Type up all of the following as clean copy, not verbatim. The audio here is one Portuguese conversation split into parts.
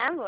Alô?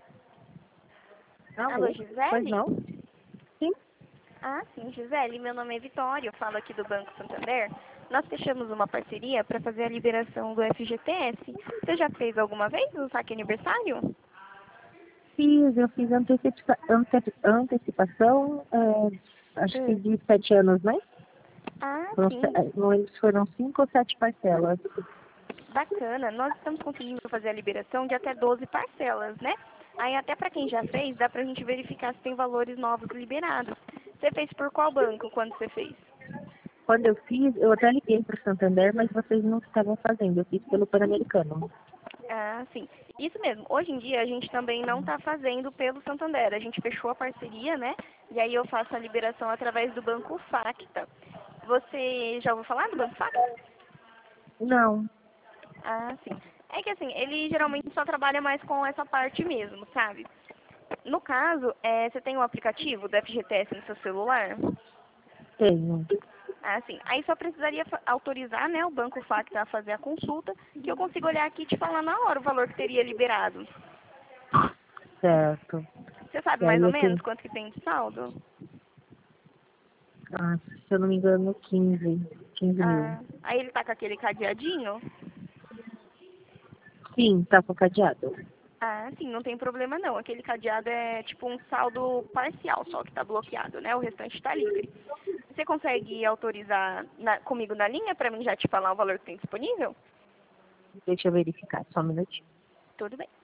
Alô, Alô? Pois Gisele? não? Sim. Ah, sim, Gisele. Meu nome é Vitória, eu falo aqui do Banco Santander. Nós fechamos uma parceria para fazer a liberação do FGTS. Você já fez alguma vez o saque aniversário? Eu fiz antecipação, acho que Hum. de 7 anos, né? Ah, Foram, sim. não lembro se foram 5 ou 7 parcelas. Bacana. Nós estamos conseguindo fazer a liberação de até 12 parcelas, né? Aí até para quem já fez, dá pra gente verificar se tem valores novos liberados. Você fez por qual banco quando você fez? Quando eu fiz, eu até liguei para o Santander, mas vocês não estavam fazendo. Eu fiz pelo Pan-Americano. Ah, sim. Isso mesmo. Hoje em dia a gente também não está fazendo pelo Santander. A gente fechou a parceria, né? E aí eu faço a liberação através do Banco Facta. Você já ouviu falar do Banco Facta? Não, Ah, sim. É que assim, ele geralmente só trabalha mais com essa parte mesmo, sabe? No caso, você tem o aplicativo do FGTS no seu celular? tenho. Ah, sim. Aí só precisaria autorizar, né, o Banco Facta a fazer a consulta, que eu consigo olhar aqui e te falar na hora o valor que teria liberado. Certo. Você sabe E mais aí ou eu menos tenho, quanto que tem de saldo? se eu não me engano, 15 mil. Ah, aí ele tá com aquele cadeadinho? Sim, tá com cadeado. Ah, sim, não tem problema não. Aquele cadeado é tipo um saldo parcial só que tá bloqueado, né? O restante tá livre. Você consegue autorizar comigo na linha pra mim já te falar o valor que tem disponível? Deixa eu verificar, só um minutinho. Tudo bem.